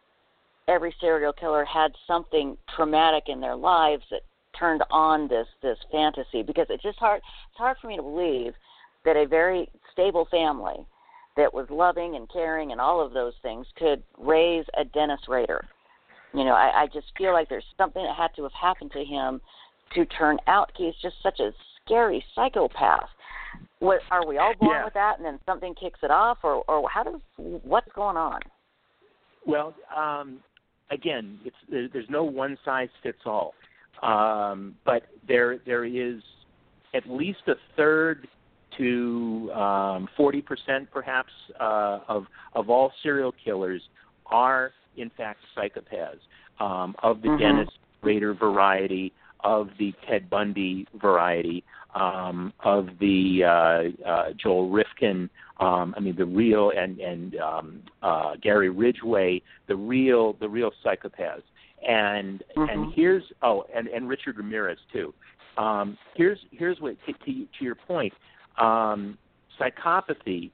every serial killer had something traumatic in their lives that turned on this this fantasy? Because it's just hard it's hard for me to believe that a very stable family that was loving and caring and all of those things could raise a Dennis Rader. You know, I, I just feel like there's something that had to have happened to him to turn out. He's just such a scary psychopath. What, are we all born Yeah. with that, and then something kicks it off, or, or how does what's going on? Well, um, again, it's, there, there's no one size fits all, um, but there there is at least a third to um, forty percent, perhaps, uh, of of all serial killers are in fact psychopaths, um, of the Mhm. Dennis Rader variety, of the Ted Bundy variety, um, of the uh, uh, Joel Rifkin. Um, I mean, the real and and um, uh, Gary Ridgway, the real the real psychopaths. And Mhm. and here's oh, and, and Richard Ramirez too. Um, here's here's what to, to, to your point. Um, psychopathy,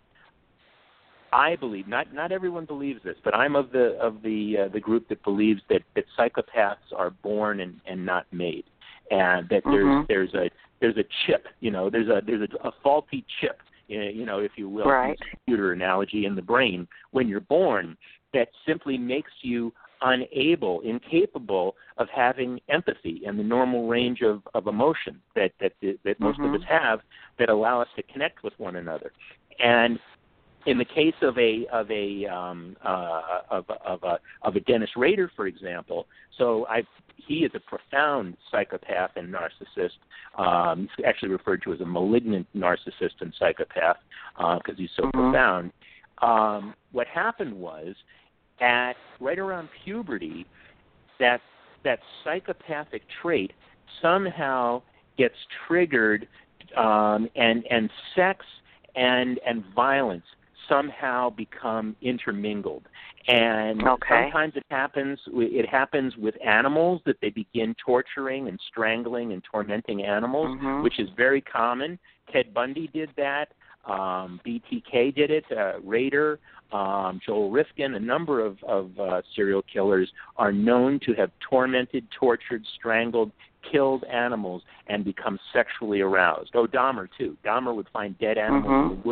I believe, not not everyone believes this, but I'm of the of the uh, the group that believes that, that psychopaths are born and, and not made, and that Mhm. there's there's a there's a chip, you know, there's a there's a, a faulty chip, you know, if you will, Right. use a computer analogy, in the brain when you're born that simply makes you unable, incapable of having empathy and the normal range of, of emotion that that that most Mhm. of us have that allow us to connect with one another. And in the case of a of a um, uh, of, of a of a Dennis Rader, for example, so I he is a profound psychopath and narcissist. Um, he's actually referred to as a malignant narcissist and psychopath because uh, he's so Mhm. profound. Um, what happened was, at right around puberty, that that psychopathic trait somehow gets triggered, um, and and sex and and violence somehow become intermingled. And Okay. sometimes it happens it happens with animals, that they begin torturing and strangling and tormenting animals, Mhm. which is very common. Ted Bundy did that. Um, B T K did it. Uh, Rader, um, Joel Rifkin, a number of, of uh, serial killers are known to have tormented, tortured, strangled, killed animals and become sexually aroused. Oh, Dahmer, too. Dahmer would find dead animals Mhm. in the woods,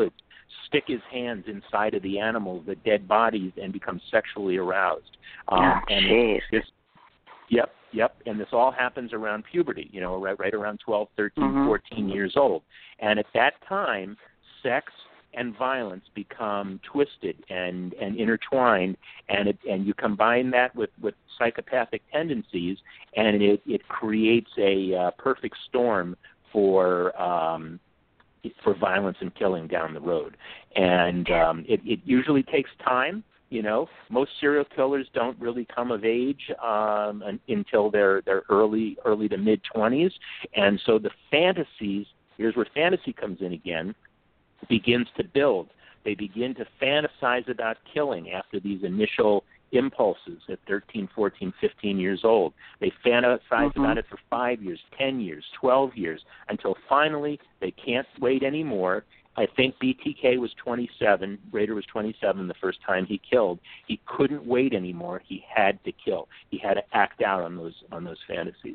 stick his hands inside of the animals, the dead bodies, and become sexually aroused. Um, oh, and jeez. this, yep, yep. And this all happens around puberty, you know, right, right around twelve, thirteen, mm-hmm. fourteen years old. And at that time, sex and violence become twisted and, and intertwined, and it, and you combine that with, with psychopathic tendencies, and it, it creates a uh, perfect storm for um, for violence and killing down the road. And um, it, it usually takes time. You know, most serial killers don't really come of age um, until they're they're early early to mid twenties, and so the fantasies. Here's where fantasy comes in again. Begins to build. They begin to fantasize about killing after these initial impulses at thirteen, fourteen, fifteen years old. They fantasize mm-hmm. about it for five years, ten years, twelve years, until finally they can't wait anymore. I think B T K was twenty-seven. Rader was twenty-seven the first time he killed. He couldn't wait anymore. He had to kill. He had to act out on those on those fantasies.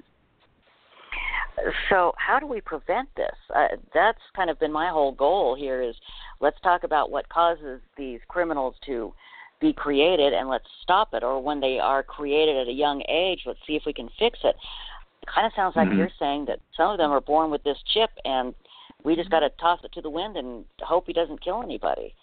So how do we prevent this? Uh, that's kind of been my whole goal here is let's talk about what causes these criminals to be created and let's stop it. Or when they are created at a young age, let's see if we can fix it. It kind of sounds like mm-hmm. you're saying that some of them are born with this chip and we just got to toss it to the wind and hope he doesn't kill anybody.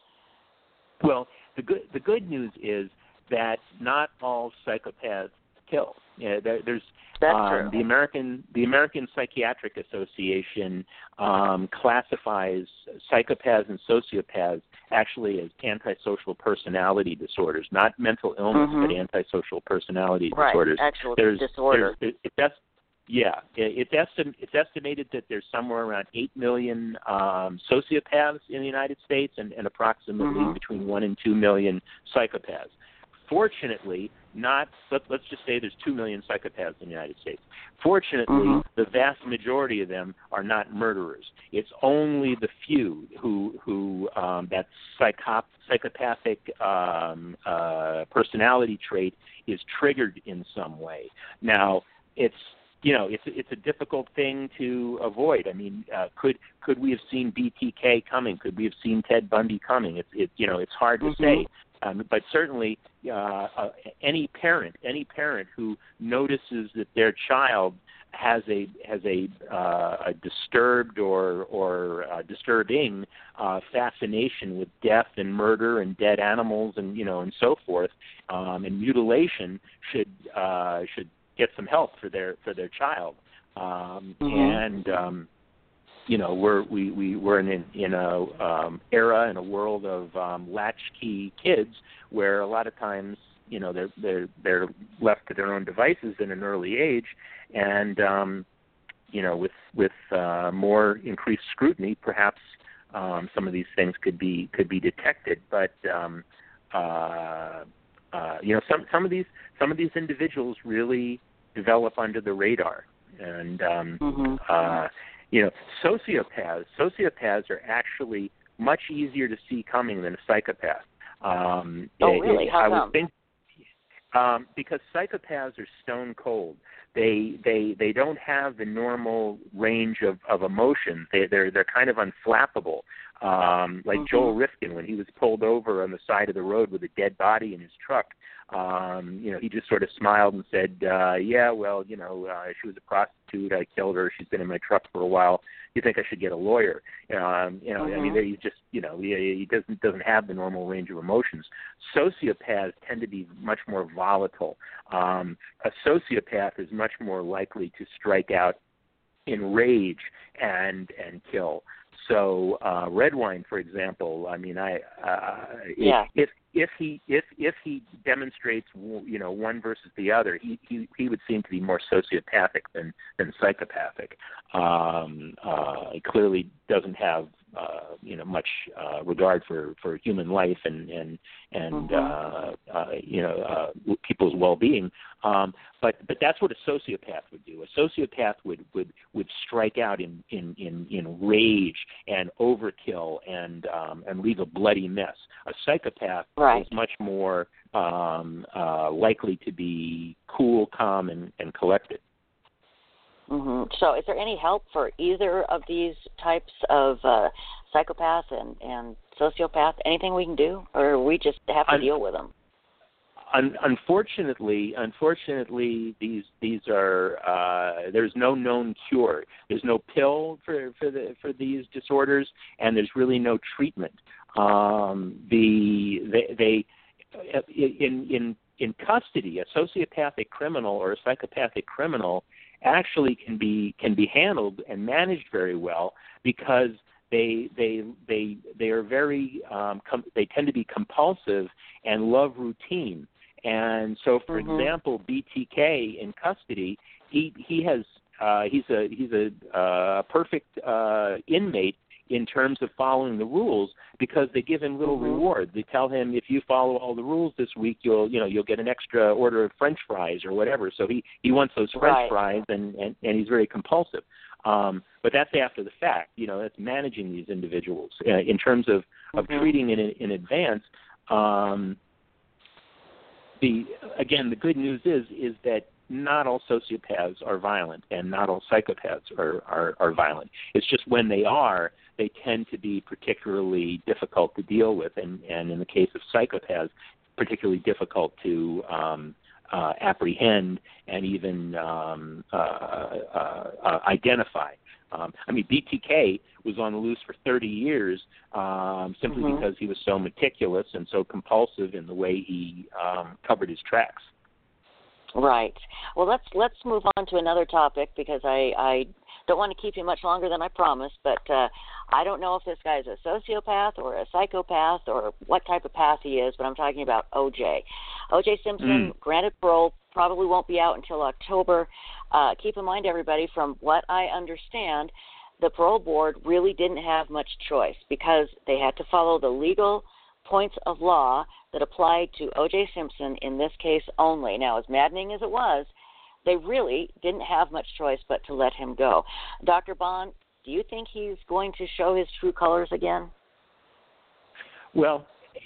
Well, the good, the good news is that not all psychopaths kill. Yeah, there, there's That's um, true. the American the American Psychiatric Association um, classifies psychopaths and sociopaths actually as antisocial personality disorders, not mental illness, mm-hmm. but antisocial personality right. disorders. Actual there's, disorder. There's, it, that's yeah, it, it's estim- it's estimated that there's somewhere around eight million um, sociopaths in the United States, and, and approximately mm-hmm. between one and two million psychopaths. Fortunately, not let, let's just say there's two million psychopaths in the United States. Fortunately, mm-hmm. the vast majority of them are not murderers. It's only the few who who um, that psychop, psychopathic um, uh, personality trait is triggered in some way. Now, it's you know it's it's a difficult thing to avoid. I mean, uh, could could we have seen B T K coming? Could we have seen Ted Bundy coming? It's it you know it's hard to mm-hmm. say. Um, but certainly, uh, uh, any parent, any parent who notices that their child has a has a, uh, a disturbed or or uh, disturbing uh, fascination with death and murder and dead animals and you know and so forth, um, and mutilation should uh, should get some help for their for their child. Um, mm-hmm. And um, you know, we're we, we we're in in a um, era in a world of um, latchkey kids where a lot of times you know they're they're they're left to their own devices at an early age, and um, you know with with uh, more increased scrutiny, perhaps um, some of these things could be could be detected. But um, uh, uh, you know some some of these some of these individuals really develop under the radar, and um, mm-hmm. uh, You know, sociopaths, sociopaths are actually much easier to see coming than a psychopath. Um, oh, it, really? It, How I come? would think, um, because psychopaths are stone cold. They they they don't have the normal range of, of emotions. They they're they're kind of unflappable. Um, like mm-hmm. Joel Rifkin, when he was pulled over on the side of the road with a dead body in his truck, um, you know, he just sort of smiled and said, uh, yeah, well, you know, uh, she was a prostitute. I killed her. She's been in my truck for a while. You think I should get a lawyer? Um, you know, mm-hmm. I mean, he just, you know, he, he doesn't doesn't have the normal range of emotions. Sociopaths tend to be much more volatile. Um, a sociopath is much more likely to strike out in rage and and kill. So uh, Redwine, for example, I mean, I uh, yeah. if if he if if he demonstrates you know one versus the other, he he, he would seem to be more sociopathic than than psychopathic. Um, uh, he clearly doesn't have uh, you know much uh, regard for, for human life and and and mm-hmm. uh, uh, you know uh, people's well-being. Um, but but that's what a sociopath would do. A sociopath would would, would strike out in, in, in, in rage and overkill and um, and leave a bloody mess. A psychopath right. is much more um, uh, likely to be cool, calm, and, and collected. Mm-hmm. So is there any help for either of these types of uh, psychopath and, and sociopath? Anything we can do, or we just have to Un- deal with them? Un- unfortunately, unfortunately, these these are uh, there's no known cure. There's no pill for for the for these disorders, and there's really no treatment. Um, the they, they in in in custody, a sociopathic criminal or a psychopathic criminal actually can be can be handled and managed very well, because they they they they are very um, com- they tend to be compulsive and love routine. And so, for mm-hmm. example, B T K in custody, he he has uh, he's a he's a uh, perfect uh, inmate in terms of following the rules, because they give him little mm-hmm. reward. They tell him, if you follow all the rules this week, you'll you know you'll get an extra order of French fries or whatever. So he, he wants those French right. fries, and, and, and he's very compulsive. Um, but that's after the fact. You know, that's managing these individuals uh, in terms of, of mm-hmm. treating it in, in advance. Um, the again, the good news is is that not all sociopaths are violent, and not all psychopaths are, are, are violent. It's just when they are, they tend to be particularly difficult to deal with, and, and in the case of psychopaths, particularly difficult to um, uh, apprehend and even um, uh, uh, uh, identify. Um, I mean, B T K was on the loose for thirty years um, simply mm-hmm. because he was so meticulous and so compulsive in the way he um, covered his tracks. Right. Well, let's let's move on to another topic, because I, I don't want to keep you much longer than I promised, but uh, I don't know if this guy's a sociopath or a psychopath or what type of path he is, but I'm talking about O J. O J Simpson, mm. granted parole, probably won't be out until October. Uh, keep in mind, everybody, from what I understand, the parole board really didn't have much choice, because they had to follow the legal points of law that applied to O J Simpson in this case only. Now, as maddening as it was, they really didn't have much choice but to let him go. Doctor Bond, do you think he's going to show his true colors again? Well,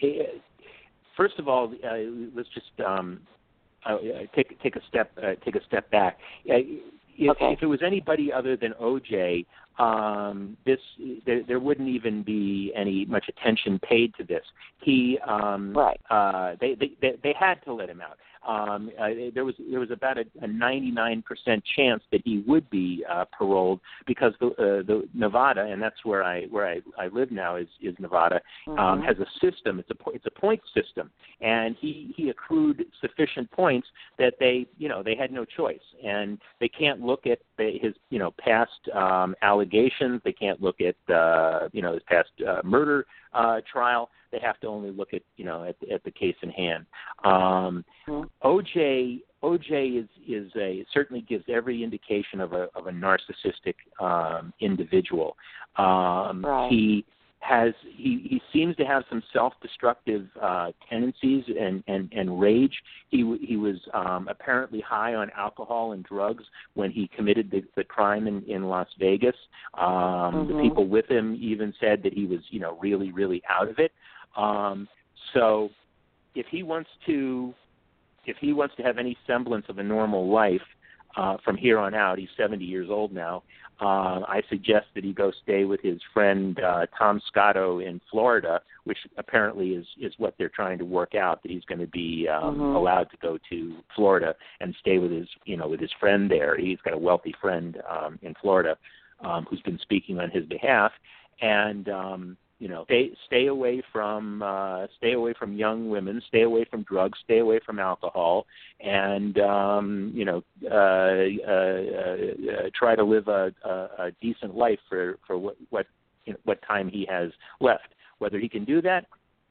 first of all, uh, let's just um, uh, take take a step uh, take a step back. Uh, if, okay. if it was anybody other than O J, um, this there, there wouldn't even be any much attention paid to this. He, um, right. uh, they, they they had to let him out. Um, uh, there was there was about a, a ninety-nine percent chance that he would be uh, paroled, because the, uh, the Nevada, and that's where I where I, I live now is, is Nevada, mm-hmm. um, has a system. It's a it's a point system, and he, he accrued sufficient points that they you know they had no choice, and they can't look at the, his you know past um, allegations. They can't look at uh, you know his past uh, murder uh, trial. They have to only look at you know at, at the case in hand. Um, mm-hmm. O J O J is is a certainly gives every indication of a of a narcissistic um, individual. Um, right. He has he, he seems to have some self-destructive uh, tendencies and, and, and rage. He he was um, apparently high on alcohol and drugs when he committed the, the crime in, in Las Vegas. Um, mm-hmm. The people with him even said that he was you know really really out of it. Um, so if he wants to, if he wants to have any semblance of a normal life uh, from here on out, he's seventy years old now. Uh, I suggest that he go stay with his friend uh, Tom Scotto in Florida, which apparently is, is what they're trying to work out. That he's going to be um, mm-hmm. allowed to go to Florida and stay with his, you know, with his friend there. He's got a wealthy friend um, in Florida um, who's been speaking on his behalf, and um, you know, stay stay away from uh, stay away from young women, stay away from drugs, stay away from alcohol, and um, you know, uh, uh, uh, try to live a, a, a decent life for for what what you know, what time he has left. Whether he can do that,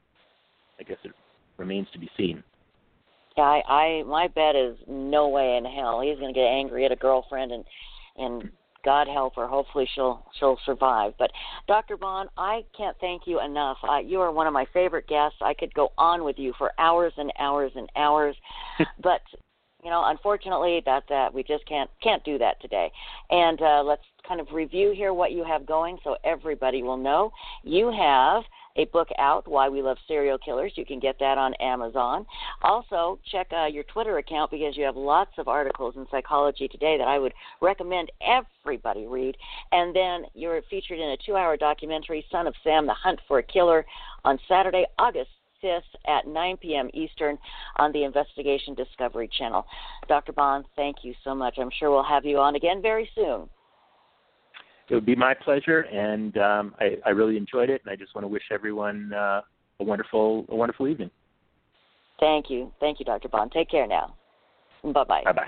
I guess it remains to be seen. Yeah, I, I my bet is no way in hell he's going to get angry at a girlfriend, and and God help her. Hopefully she'll she'll survive. But Doctor Bond, I can't thank you enough. Uh, you are one of my favorite guests. I could go on with you for hours and hours and hours, but you know, unfortunately, that that we just can't can't do that today. And uh, let's kind of review here what you have going, so everybody will know. You have a book out, Why We Love Serial Killers. You can get that on Amazon. Also, check uh, your Twitter account because you have lots of articles in Psychology Today that I would recommend everybody read. And then you're featured in a two-hour documentary, Son of Sam, The Hunt for a Killer, on Saturday, August fifth at nine p.m. Eastern on the Investigation Discovery Channel. Doctor Bond, thank you so much. I'm sure we'll have you on again very soon. It would be my pleasure, and um, I, I really enjoyed it, and I just want to wish everyone uh, a wonderful a wonderful evening. Thank you. Thank you, Doctor Bond. Take care now. Bye-bye. Bye-bye.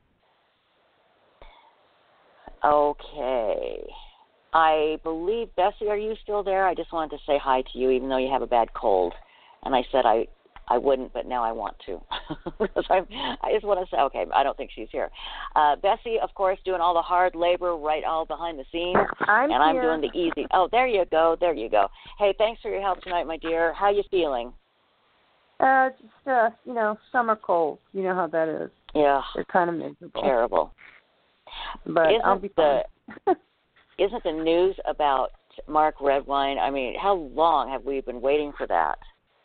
Okay. I believe, Bessie, are you still there? I just wanted to say hi to you, even though you have a bad cold. And I said I I wouldn't, but now I want to. because I'm, I just want to say, okay, I don't think she's here. Uh, Bessie, of course, doing all the hard labor right all behind the scenes. I'm and I'm here. doing the easy. Oh, there you go. There you go. Hey, thanks for your help tonight, my dear. How you feeling? Uh, just, uh, you know, summer cold. You know how that is. Yeah. They're kind of miserable. Terrible. But isn't I'll be fine. The, isn't the news about Mark Redwine, I mean, how long have we been waiting for that?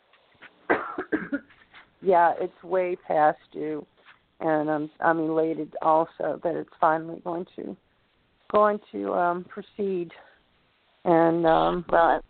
Yeah, it's way past due, and I'm I'm elated also that it's finally going to going to um, proceed, and um, well,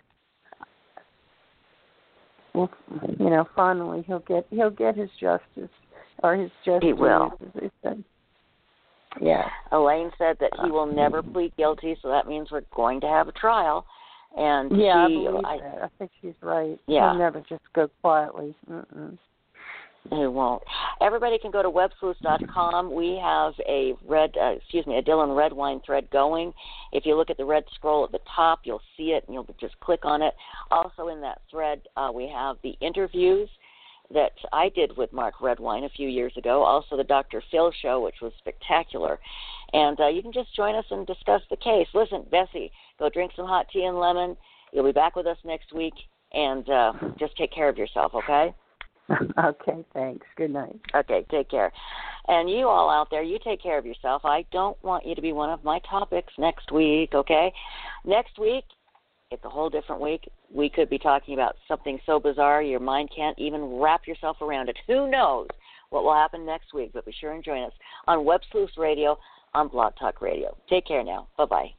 well, you know, finally he'll get he'll get his justice or his justice. He will. As they said. Yeah. Elaine said that he will never plead guilty, so that means we're going to have a trial. And yeah, she, I believe I, that. I think she's right. Yeah. He'll never just go quietly. Mm-mm. He won't. Everybody can go to web sleuths dot com. We have a red, uh, excuse me, a Dylan Redwine thread going. If you look at the red scroll at the top, you'll see it, and you'll just click on it. Also in that thread, uh, we have the interviews that I did with Mark Redwine a few years ago, also the Doctor Phil show, which was spectacular. And uh, you can just join us and discuss the case. Listen, Bessie, go drink some hot tea and lemon. You'll be back with us next week, and uh, just take care of yourself, okay? Okay, thanks. Good night. Okay, take care. And you all out there, you take care of yourself. I don't want you to be one of my topics next week, okay? Next week, it's a whole different week. We could be talking about something so bizarre your mind can't even wrap yourself around it. Who knows what will happen next week, but be sure and join us on Web Sleuths Radio on Blog Talk Radio. Take care now. Bye-bye.